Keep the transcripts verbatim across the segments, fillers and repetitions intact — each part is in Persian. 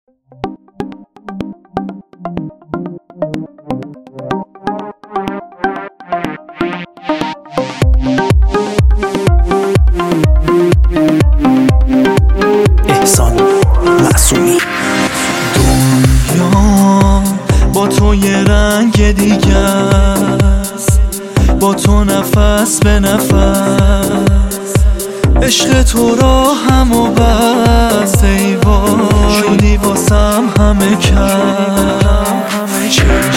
احسان معصومی. دنیا با تو یه رنگ دیگه است، با تو نفس به نفس، عشق تو را هم و بس ای وای، شدی واسم همه کس.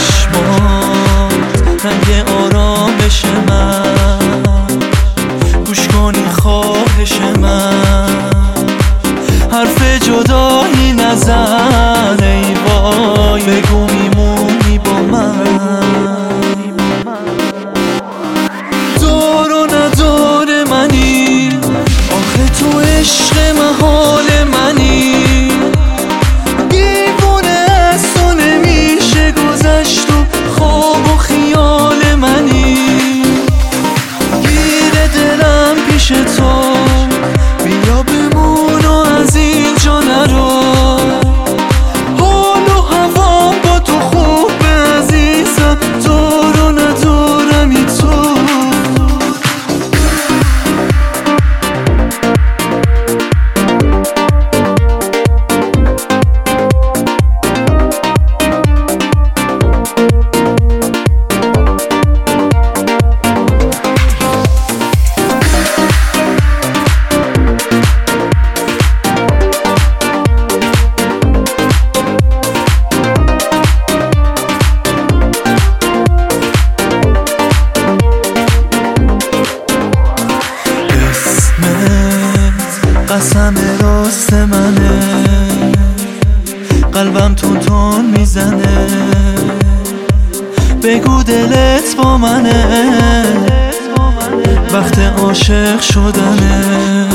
چشمات رنگ آرامش من، گوش کنی خواهش من، حرف جدایی نزن ای وای، بگو میمونی با من. دار و ندار منی، آخه تو عشق محال منی، دیوونه از تو نمیشه گذشت و خواب و خیال منی. گیر دلم پیش تو، بیا بمون و از اینجا نرو، حال و هوا با تو خوبه عزیزم، دار و ندارمی تو. قسم راست منه، قلبم تون تون میزنه، بگو دلت با منه، وقت عاشق شدنه.